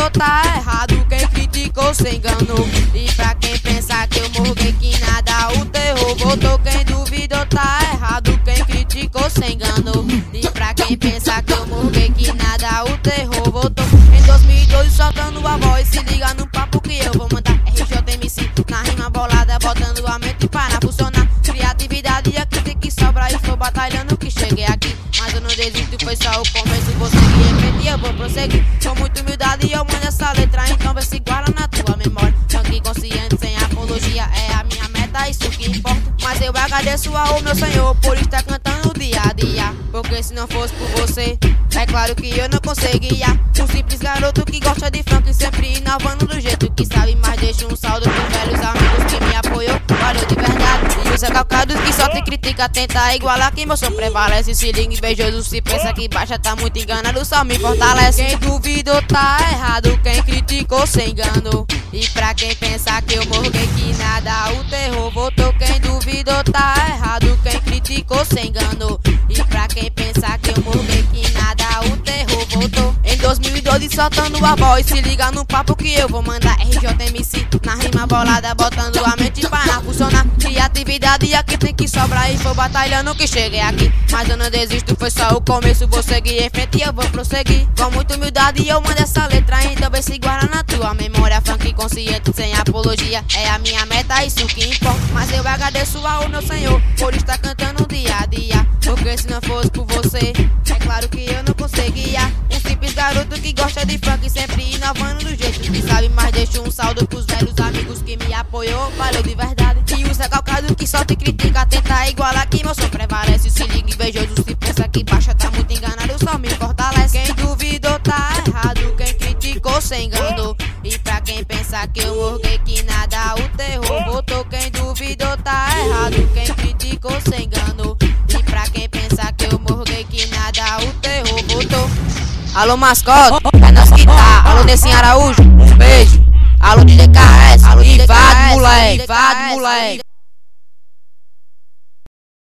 tá errado, quem criticou se enganou. E pra quem pensa que eu morguei que nada, o terror voltou. Quem duvidou tá errado, quem criticou se enganou. E pra quem pensa que eu morguei que nada, o terror voltou. Em 2012 soltando a voz, se liga no papo que eu vou mandar. RJMC na rima bolada, botando a mente para funcionar. Criatividade aqui tem que sobrar, estou batalhando que cheguei aqui. Mas eu não desisto, foi só o começo, vou seguir em frente e eu vou prosseguir. Com muita humildade e eu mando essa letra, então vê se guarda na tua memória. Funk consciente, sem apologia, é a minha meta, isso que importa. Mas eu agradeço ao meu Senhor por estar cantando dia a dia. Porque se não fosse por você, é claro que eu não conseguia. Um simples garoto que gosta de funk, sempre inovando do jeito que sabe. Mas deixo um saldo pros velhos amigos que me apoiou, valeu de verdade. E os recalcados que só te critica, tenta igualar que meu som prevalece. Se liga invejoso, se pensa que baixa, tá muito enganado, só me fortalece. Quem duvidou tá errado, quem criticou se enganou. E pra quem pensa que eu morguei que nada, o terror voltou. Quem duvidou tá errado, quem criticou se enganou. E pra quem pensa que eu morguei que nada, o terror voltou. Em 2012 soltando a voz, se liga no papo que eu vou mandar. RJMC na rima bolada, botando a mente para funcionar. Criatividade aqui tem que sobrar e vou batalhando que cheguei aqui. Mas eu não desisto, foi só o começo, vou seguir em frente e eu vou prosseguir. Com muita humildade eu mando essa letra, então vê se guarda na tua memória. Funk consciente, sem apologia, é a minha meta, isso que importa. Mas eu agradeço ao meu Senhor por estar cantando dia a dia. Porque se não fosse por você, é claro que eu não conseguia. Um simples garoto que gosta de funk, sempre inovando do jeito que sabe. Mas deixo um saldo pros velhos amigos que me apoiou, valeu de verdade. E os recalcados que só te critica, tenta igualar que meu som prevalece. Se liga invejoso, se pensa que baixa, tá muito enganado, só me fortalece. Quem duvidou tá errado, quem criticou se enganou. E pra quem pensa que eu morguei que nada, o terror voltou. Quem duvidou tá errado, quem criticou se enganou. E pra quem pensa que eu morguei que nada, o terror voltou. Alô mascote, é nós que tá. Alô Nessim Araújo, um beijo. Alô DJ KS, Rivado moleque.